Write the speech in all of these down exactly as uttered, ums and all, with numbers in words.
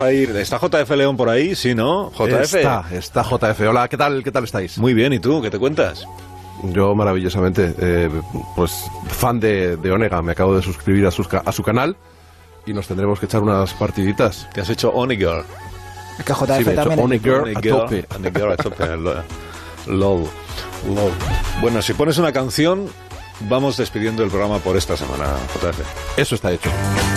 Ahí, ¿está J F León por ahí? Sí, ¿no? J F. Está, está J F. Hola, ¿qué tal? ¿Qué tal estáis? Muy bien, ¿y tú? ¿Qué te cuentas? Yo maravillosamente, eh, pues fan de, de Onega, me acabo de suscribir a, sus, a su canal y nos tendremos que echar unas partiditas. ¿Te has hecho Onegirl? Es que J F sí, me he también. hecho Onegirl a tope. Onegirl a tope. LOL. LOL. Bueno, si pones una canción, vamos despidiendo el programa por esta semana, J F. Eso está hecho.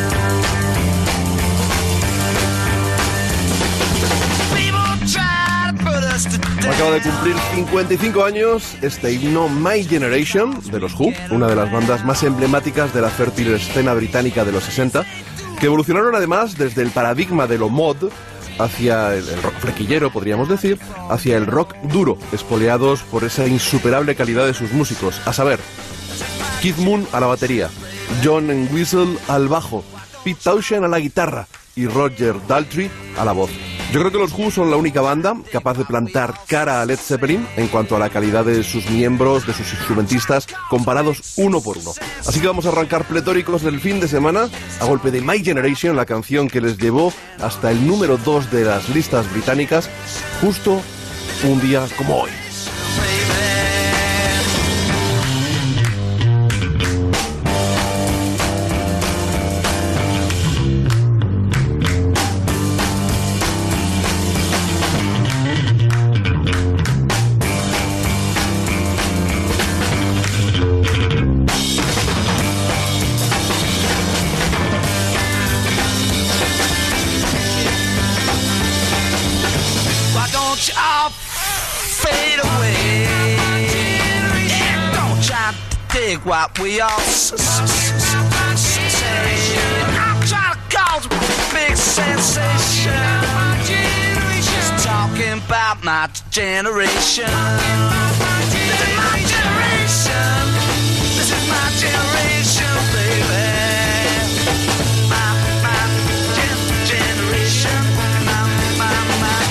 Acaba de cumplir cincuenta y cinco años este himno My Generation de los Who, una de las bandas más emblemáticas de la fértil escena británica de los sesenta, que evolucionaron además desde el paradigma de lo mod hacia el, el rock flequillero, podríamos decir, hacia el rock duro, espoleados por esa insuperable calidad de sus músicos, a saber, Keith Moon a la batería, John Entwistle al bajo, Pete Townshend a la guitarra y Roger Daltrey a la voz. Yo creo que los Who son la única banda capaz de plantar cara a Led Zeppelin en cuanto a la calidad de sus miembros, de sus instrumentistas, comparados uno por uno. Así que vamos a arrancar pletóricos del fin de semana a golpe de My Generation, la canción que les llevó hasta el número dos de las listas británicas, justo un día como hoy. What we all say, I'm trying to cause a big sensation. Just talking about my generation. This is my generation. This is my generation, baby. My, my gen- generation. My, my, my,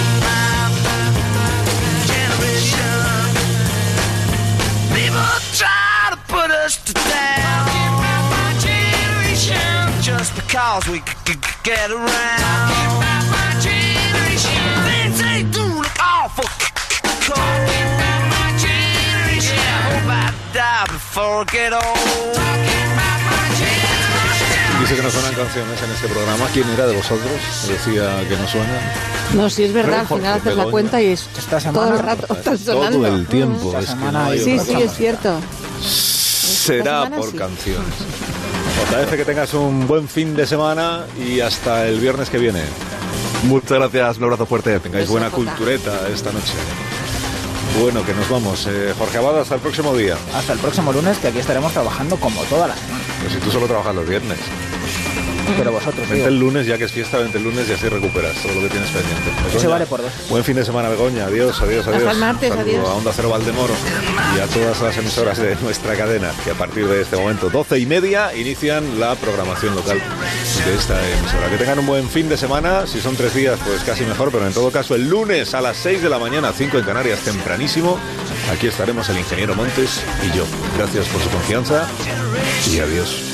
my generation. People try to put us to down just because we c- c- get around. Things they do look awful cold. Yeah, I hope I die before I get old. Dice que no suenan canciones en este programa. ¿Quién era de vosotros? Decía que no suenan. No, sí es verdad, al Jorge, final haces la Begoña. cuenta y es Esta semana, todo el rato están sonando. Todo el tiempo. Esta Es que semana no hay hay Sí, otra sí, cosa. es cierto. Será semana por sí. canciones. J F, que tengas un buen fin de semana y hasta el viernes que viene. Muchas gracias, un abrazo fuerte. Tengáis Beso, buena Jota. cultureta esta noche. Bueno, que nos vamos. Eh, Jorge Abad, hasta el próximo día. Hasta el próximo lunes, que aquí estaremos trabajando como toda la semana. Pues si tú solo trabajas los viernes. Pero vosotros, Vente digo, el lunes, ya que es fiesta, vente el lunes y así recuperas todo lo que tienes pendiente. eso Begoña, vale por dos. buen fin de semana, Begoña. Adiós, adiós, adiós. Hasta el martes, Saludo adiós. a Onda Cero Valdemoro y a todas las emisoras de nuestra cadena, que a partir de este momento, doce y media, inician la programación local de esta emisora. Que tengan un buen fin de semana. Si son tres días, pues casi mejor, pero en todo caso, el lunes a las seis de la mañana, cinco en Canarias, tempranísimo, aquí estaremos el ingeniero Montes y yo. Gracias por su confianza y adiós.